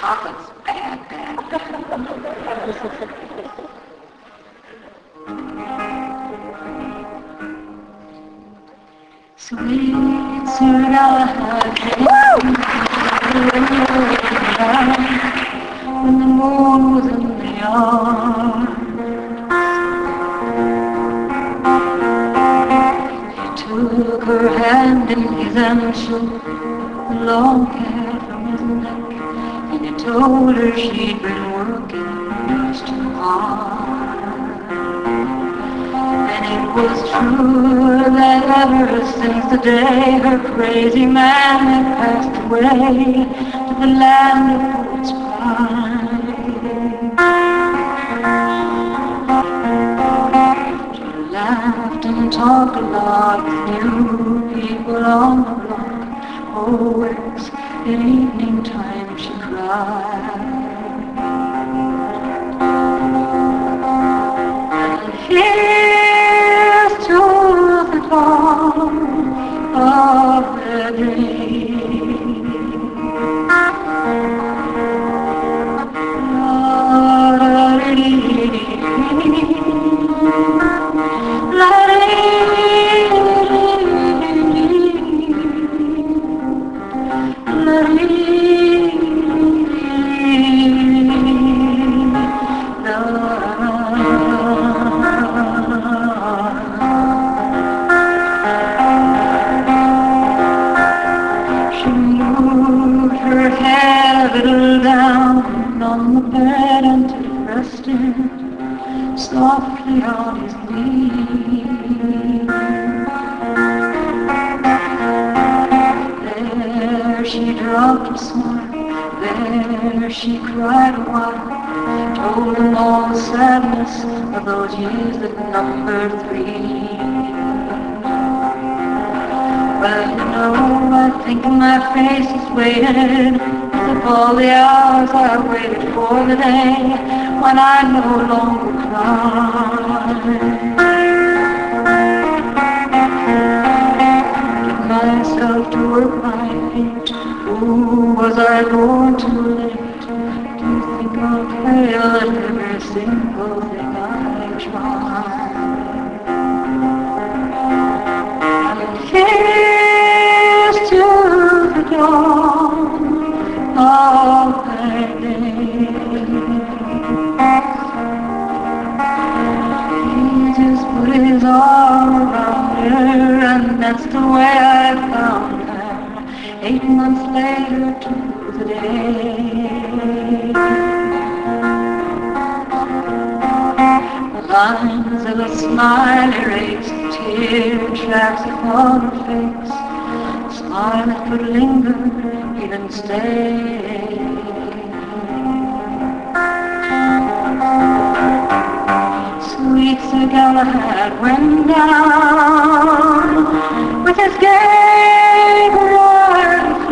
chocolate's bad, bad. Sweet Sir Galahad came when the moon was in the yard. He took her hand in his and shook the long hair from his neck, and he told her she'd been working much too hard. And it was true that ever since the day her crazy man had passed away to the land of poets' pride, she laughed and talked a lot with new people on the block. Always in evening time she cried. And here's to the dawn of their dream. She moved her head a little down on the bed and pressed it softly on his knee. There she dropped a smile, there she cried a while, told him all the sadness of those years that numbered 3. Well, you know, I think my face is weighted with all the hours I waited for the day when I no longer cry. Get myself to work my feet. Ooh, was I born too late? Do you think I'll fail at every single thing I try? Here's to the dawn of their day. He just put his arm around her, and that's the way I found her 8 months later to the day. The lines of a smile erased tear tracks upon her face, a smile that could linger, even stay. Sweet Sir Galahad went down with his gay bride of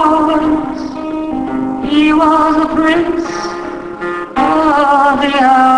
flowers. He was a prince of the hour.